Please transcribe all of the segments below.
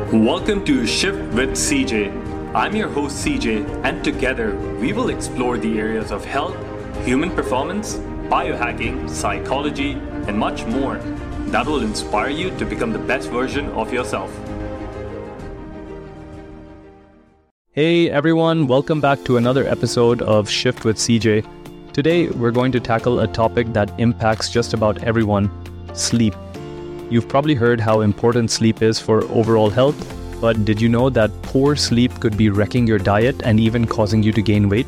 Welcome to Shift with CJ. I'm your host CJ, and together we will explore the areas of health, human performance, biohacking, psychology, and much more that will inspire you to become the best version of yourself. Hey everyone, welcome back to another episode of Shift with CJ. Today we're going to tackle a topic that impacts just about everyone: sleep. You've probably heard how important sleep is for overall health, but did you know that poor sleep could be wrecking your diet and even causing you to gain weight?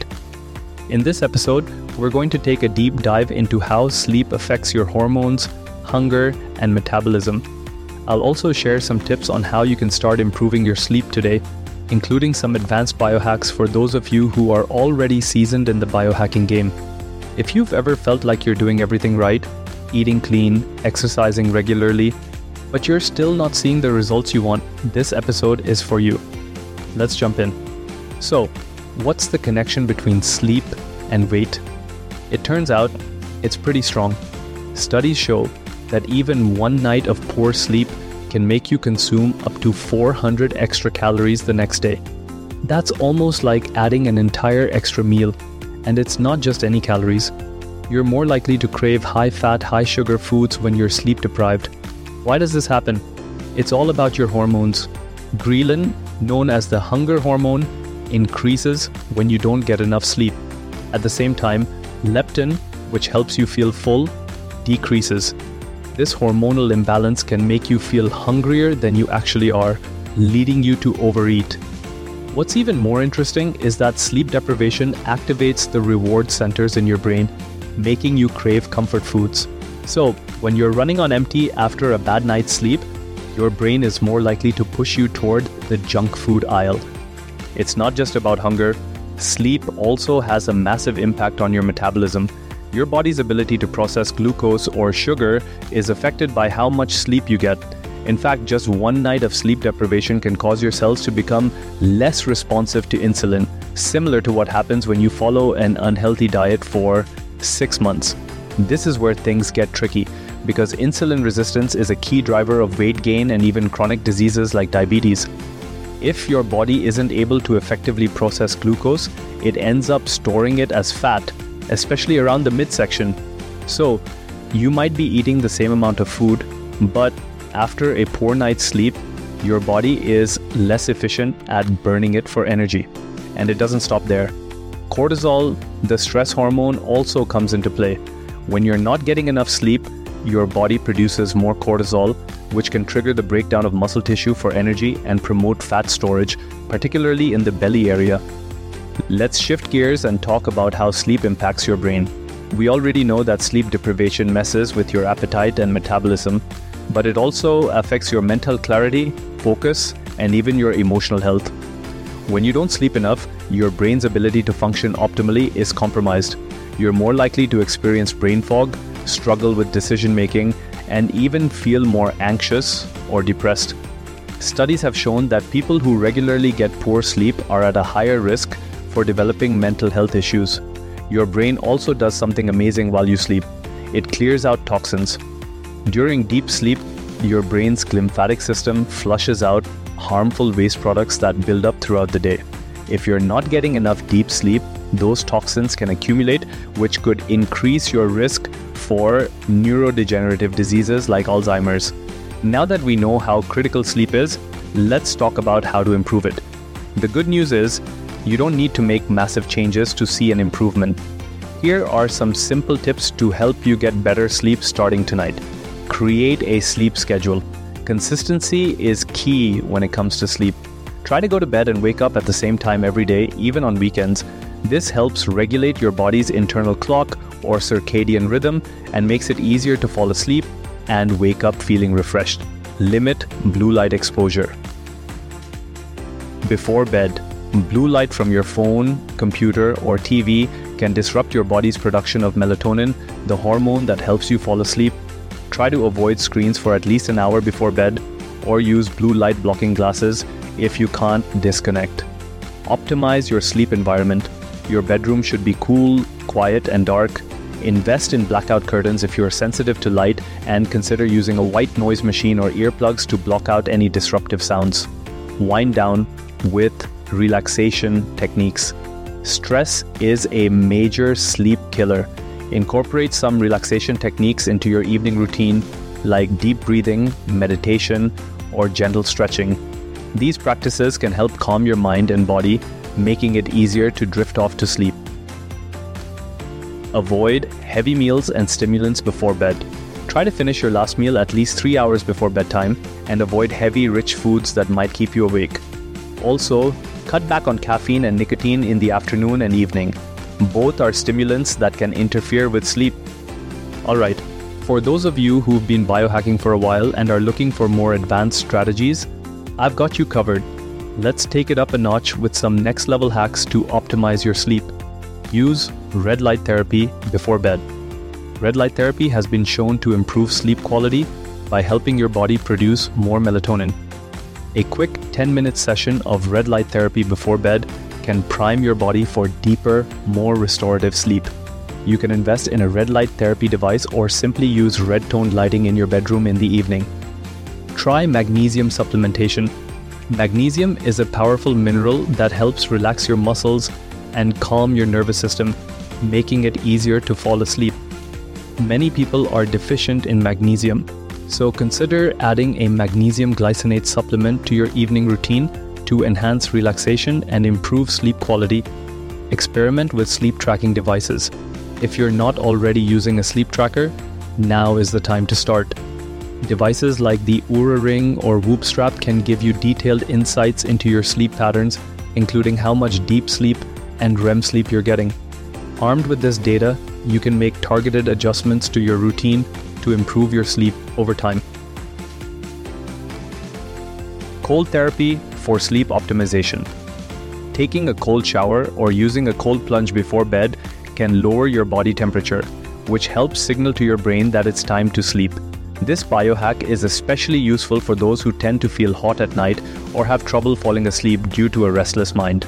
In this episode, we're going to take a deep dive into how sleep affects your hormones, hunger, and metabolism. I'll also share some tips on how you can start improving your sleep today, including some advanced biohacks for those of you who are already seasoned in the biohacking game. If you've ever felt like you're doing everything right, eating clean, exercising regularly, but you're still not seeing the results you want, this episode is for you. Let's jump in. So, what's the connection between sleep and weight? It turns out it's pretty strong. Studies show that even one night of poor sleep can make you consume up to 400 extra calories the next day. That's almost like adding an entire extra meal. And it's not just any calories. You're more likely to crave high-fat, high-sugar foods when you're sleep-deprived. Why does this happen? It's all about your hormones. Ghrelin, known as the hunger hormone, increases when you don't get enough sleep. At the same time, leptin, which helps you feel full, decreases. This hormonal imbalance can make you feel hungrier than you actually are, leading you to overeat. What's even more interesting is that sleep deprivation activates the reward centers in your brain, making you crave comfort foods. So, when you're running on empty after a bad night's sleep, your brain is more likely to push you toward the junk food aisle. It's not just about hunger. Sleep also has a massive impact on your metabolism. Your body's ability to process glucose or sugar is affected by how much sleep you get. In fact, just one night of sleep deprivation can cause your cells to become less responsive to insulin, similar to what happens when you follow an unhealthy diet for 6 months. This is where things get tricky, because insulin resistance is a key driver of weight gain and even chronic diseases like diabetes. If your body isn't able to effectively process glucose, it ends up storing it as fat, especially around the midsection. So, you might be eating the same amount of food, but after a poor night's sleep, your body is less efficient at burning it for energy. And it doesn't stop there. Cortisol, the stress hormone, also comes into play. When you're not getting enough sleep, your body produces more cortisol, which can trigger the breakdown of muscle tissue for energy and promote fat storage, particularly in the belly area. Let's shift gears and talk about how sleep impacts your brain. We already know that sleep deprivation messes with your appetite and metabolism, but it also affects your mental clarity, focus, and even your emotional health. When you don't sleep enough, your brain's ability to function optimally is compromised. You're more likely to experience brain fog, struggle with decision-making, and even feel more anxious or depressed. Studies have shown that people who regularly get poor sleep are at a higher risk for developing mental health issues. Your brain also does something amazing while you sleep. It clears out toxins. During deep sleep, your brain's lymphatic system flushes out harmful waste products that build up throughout the day. If you're not getting enough deep sleep, those toxins can accumulate, which could increase your risk for neurodegenerative diseases like Alzheimer's. Now that we know how critical sleep is, let's talk about how to improve it. The good news is, you don't need to make massive changes to see an improvement. Here are some simple tips to help you get better sleep starting tonight. Create a sleep schedule. Consistency is key when it comes to sleep. Try to go to bed and wake up at the same time every day, even on weekends. This helps regulate your body's internal clock or circadian rhythm and makes it easier to fall asleep and wake up feeling refreshed. Limit blue light exposure. Before bed, blue light from your phone, computer, or TV can disrupt your body's production of melatonin, the hormone that helps you fall asleep. Try to avoid screens for at least an hour before bed, or use blue light blocking glasses if you can't disconnect. Optimize your sleep environment. Your bedroom should be cool, quiet, and dark. Invest in blackout curtains if you are sensitive to light, and consider using a white noise machine or earplugs to block out any disruptive sounds. wind down with relaxation techniques. Stress is a major sleep killer. Incorporate some relaxation techniques into your evening routine, like deep breathing, meditation, or gentle stretching. These practices can help calm your mind and body, making it easier to drift off to sleep. Avoid heavy meals and stimulants before bed. Try to finish your last meal at least 3 hours before bedtime and avoid heavy, rich foods that might keep you awake. Also, cut back on caffeine and nicotine in the afternoon and evening. Both are stimulants that can interfere with sleep. Alright, for those of you who've been biohacking for a while and are looking for more advanced strategies, I've got you covered. Let's take it up a notch with some next level hacks to optimize your sleep. Use red light therapy before bed. Red light therapy has been shown to improve sleep quality by helping your body produce more melatonin. A quick 10-minute session of red light therapy before bed can prime your body for deeper, more restorative sleep. You can invest in a red light therapy device or simply use red-toned lighting in your bedroom in the evening. Try magnesium supplementation. Magnesium is a powerful mineral that helps relax your muscles and calm your nervous system, making it easier to fall asleep. Many people are deficient in magnesium, so consider adding a magnesium glycinate supplement to your evening routine to enhance relaxation and improve sleep quality. Experiment with sleep tracking devices. If you're not already using a sleep tracker, now is the time to start. Devices like the Oura Ring or Whoop Strap can give you detailed insights into your sleep patterns, including how much deep sleep and REM sleep you're getting. Armed with this data, you can make targeted adjustments to your routine to improve your sleep over time. Cold therapy for sleep optimization. Taking a cold shower or using a cold plunge before bed can lower your body temperature, which helps signal to your brain that it's time to sleep. This biohack is especially useful for those who tend to feel hot at night or have trouble falling asleep due to a restless mind.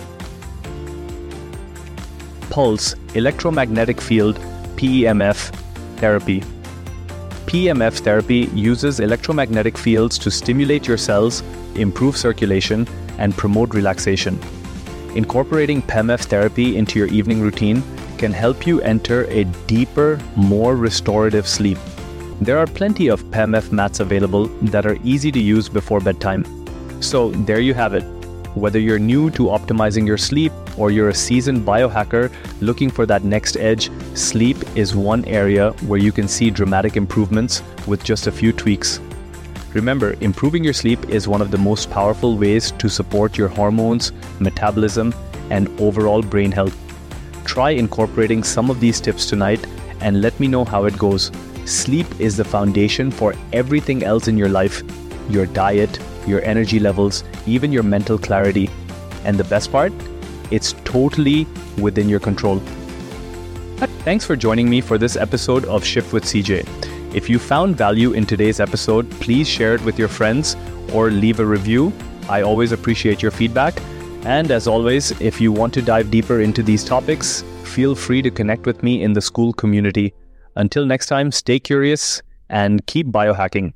Pulse electromagnetic field PEMF therapy. PEMF therapy uses electromagnetic fields to stimulate your cells, improve circulation, and promote relaxation. Incorporating PEMF therapy into your evening routine can help you enter a deeper, more restorative sleep. There are plenty of PEMF mats available that are easy to use before bedtime. So there you have it. Whether you're new to optimizing your sleep or you're a seasoned biohacker looking for that next edge, sleep is one area where you can see dramatic improvements with just a few tweaks. Remember, improving your sleep is one of the most powerful ways to support your hormones, metabolism, and overall brain health. Try incorporating some of these tips tonight and let me know how it goes. Sleep is the foundation for everything else in your life: your diet, your energy levels, even your mental clarity. And the best part? It's totally within your control. Thanks for joining me for this episode of Shift with CJ. If you found value in today's episode, please share it with your friends or leave a review. I always appreciate your feedback. And as always, if you want to dive deeper into these topics, feel free to connect with me in the Skool community. Until next time, stay curious and keep biohacking.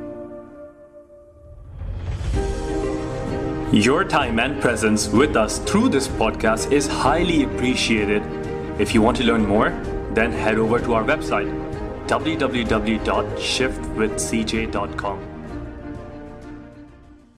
Your time and presence with us through this podcast is highly appreciated. If you want to learn more, then head over to our website, www.shiftwithcj.com.